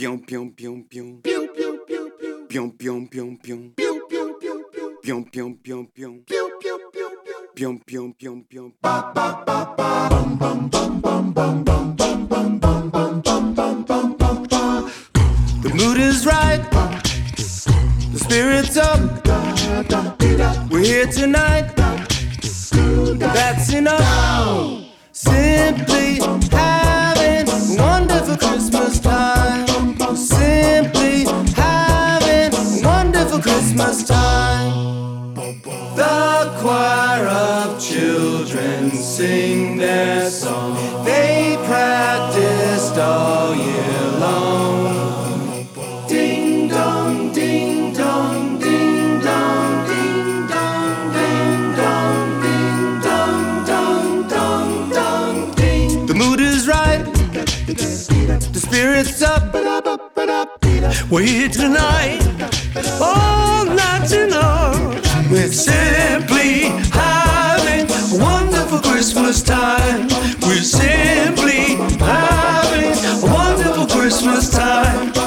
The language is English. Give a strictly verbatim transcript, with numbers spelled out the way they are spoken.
Pion pion pion pion. Pion pion pion pion. Pion pion pion pion. Pion pion pion pion. Pion pion pion pion. Pion pion pion pion. Pion pion pion pion. Ba ba ba ba. Bum bum bum bum bum bum bum bum bum bum bum bum bum bum bum. The mood is right. The spirit's up. We're here tonight. That's enough. Simply having a wonderful Christmas time. Simply having a wonderful Christmas time. The choir of children sing their song. They practiced all year long. Ding dong, ding dong, ding dong, ding dong, ding dong, ding dong, dong, dong, dong, ding. The mood is right. The spirit's up. We're here tonight, all night long. We're simply having a wonderful Christmas time. We're simply having a wonderful Christmas time.